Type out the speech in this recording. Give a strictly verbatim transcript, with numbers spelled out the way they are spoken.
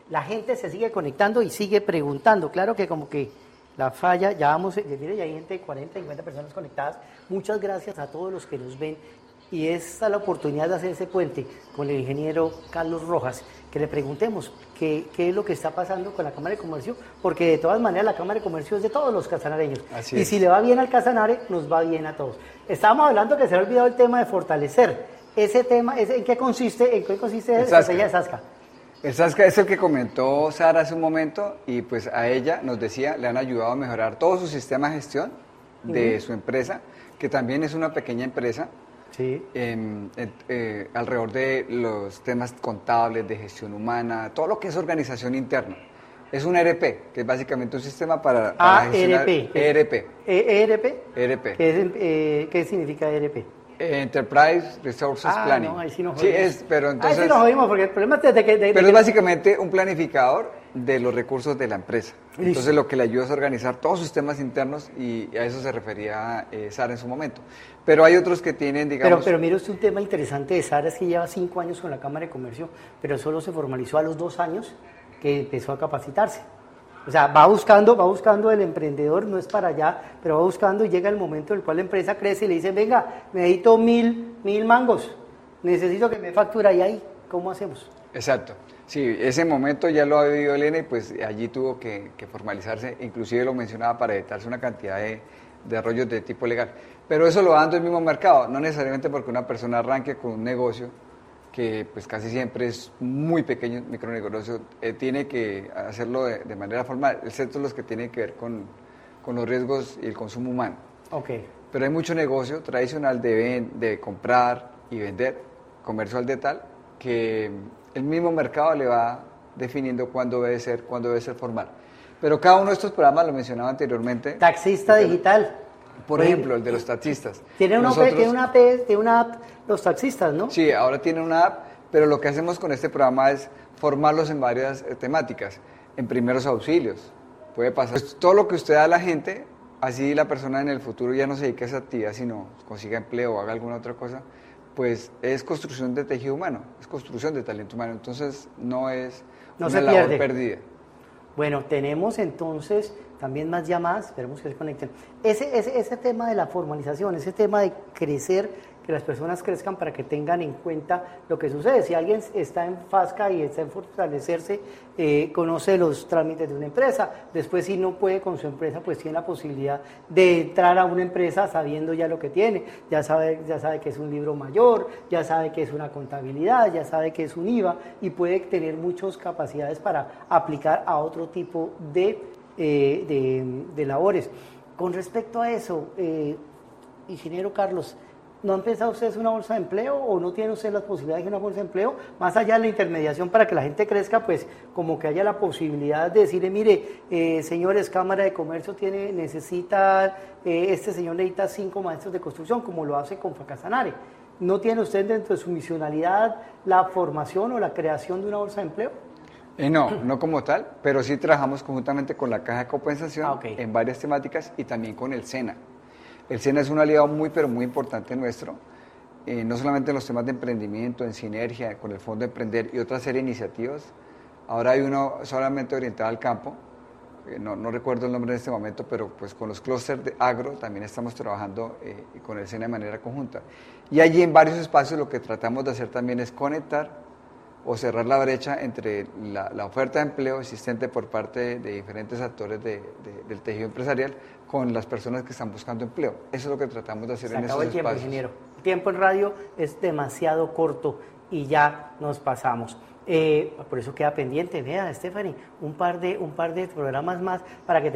la gente se sigue conectando y sigue preguntando. Claro que como que la falla, ya vamos, mire, ya hay gente de cuarenta, cincuenta personas conectadas. Muchas gracias a todos los que nos ven. Y esta es la oportunidad de hacer ese puente con el ingeniero Carlos Rojas, que le preguntemos qué, qué es lo que está pasando con la Cámara de Comercio, porque de todas maneras la Cámara de Comercio es de todos los casanareños. Así y es. si le va bien al casanare, nos va bien a todos. Estábamos hablando que se ha olvidado el tema de fortalecer. Ese tema, ese, ¿en qué consiste? ¿En qué consiste la estrategia de Sasca? El Sasca es el que comentó Sara hace un momento y pues a ella nos decía, le han ayudado a mejorar todo su sistema de gestión de uh-huh. su empresa, que también es una pequeña empresa. Sí. Eh, eh, eh, alrededor de los temas contables, de gestión humana, todo lo que es organización interna. Es un E R P, que es básicamente un sistema para, para ah, gestionar... E R P. E R P. ¿E R P? E R P. ¿Qué, es, eh, ¿Qué significa E R P? Enterprise Resources ah, Planning. No, ahí sí nos sí, es, pero entonces... Ahí sí nos jodimos, porque el problema es de que... De, de, pero de, es básicamente un planificador de los recursos de la empresa. Listo. Entonces lo que le ayuda es a organizar todos sus temas internos y a eso se refería eh, Sara en su momento. Pero hay otros que tienen, digamos... Pero, pero mire usted, un tema interesante de Sara es que lleva cinco años con la Cámara de Comercio, pero solo se formalizó a los dos años que empezó a capacitarse. O sea, va buscando, va buscando el emprendedor, no es para allá, pero va buscando y llega el momento en el cual la empresa crece y le dice, venga, necesito mil, mil mangos, necesito que me factura, y ahí, ¿cómo hacemos? Exacto. Sí, ese momento ya lo ha vivido Elena y pues allí tuvo que, que formalizarse, inclusive lo mencionaba para evitarse una cantidad de, de rollos de tipo legal. Pero eso lo va dando el mismo mercado, no necesariamente porque una persona arranque con un negocio que pues casi siempre es muy pequeño, micronegocio, eh, tiene que hacerlo de, de manera formal, excepto los que tienen que ver con, con los riesgos y el consumo humano. Okay. Pero hay mucho negocio tradicional de, ven, de comprar y vender, comercio al detal, que el mismo mercado le va definiendo cuándo debe ser, cuándo debe ser formal. Pero cada uno de estos programas, lo mencionaba anteriormente. Taxista digital. Por ejemplo, el de los taxistas. Tiene una, Nosotros, tiene una app, tiene una app los taxistas, ¿no? Sí, ahora tienen una app, pero lo que hacemos con este programa es formarlos en varias eh, temáticas, en primeros auxilios. Puede pasar pues, todo lo que usted da a la gente, así la persona en el futuro ya no se dedique a esa actividad, sino consiga empleo o haga alguna otra cosa, pues es construcción de tejido humano, es construcción de talento humano, entonces no es no una se labor pierde. perdida. Bueno, tenemos entonces también más llamadas, esperemos que se conecten. Ese, ese, ese tema de la formalización, ese tema de crecer, que las personas crezcan para que tengan en cuenta lo que sucede. Si alguien está en Fasca y está en fortalecerse, eh, conoce los trámites de una empresa, después si no puede con su empresa, pues tiene la posibilidad de entrar a una empresa sabiendo ya lo que tiene, ya sabe, ya sabe que es un libro mayor, ya sabe que es una contabilidad, ya sabe que es un I V A y puede tener muchas capacidades para aplicar a otro tipo de, eh, de, de labores. Con respecto a eso, eh, ingeniero Carlos, ¿no han pensado ustedes una bolsa de empleo o no tienen ustedes las posibilidades de una bolsa de empleo? Más allá de la intermediación para que la gente crezca, pues como que haya la posibilidad de decirle, mire, eh, señores, Cámara de Comercio tiene, necesita, eh, este señor necesita cinco maestros de construcción, como lo hace con Facasanare. ¿No tiene usted dentro de su misionalidad la formación o la creación de una bolsa de empleo? Eh, no, no como tal, pero sí trabajamos conjuntamente con la Caja de Compensación ah, okay. en varias temáticas y también con el SENA. El SENA es un aliado muy, pero muy importante nuestro, eh, no solamente en los temas de emprendimiento, en sinergia con el Fondo de Emprender y otra serie de iniciativas. Ahora hay uno solamente orientado al campo, eh, no, no recuerdo el nombre en este momento, pero pues con los clústeres de agro también estamos trabajando eh, con el SENA de manera conjunta. Y allí en varios espacios lo que tratamos de hacer también es conectar o cerrar la brecha entre la, la oferta de empleo existente por parte de, de diferentes actores de, de, del tejido empresarial con las personas que están buscando empleo. Eso es lo que tratamos de hacer en esos espacios. Se acabó el tiempo, ingeniero. El tiempo en radio es demasiado corto y ya nos pasamos. Eh, por eso queda pendiente, vea, Stephanie, un par de, un par de programas más para que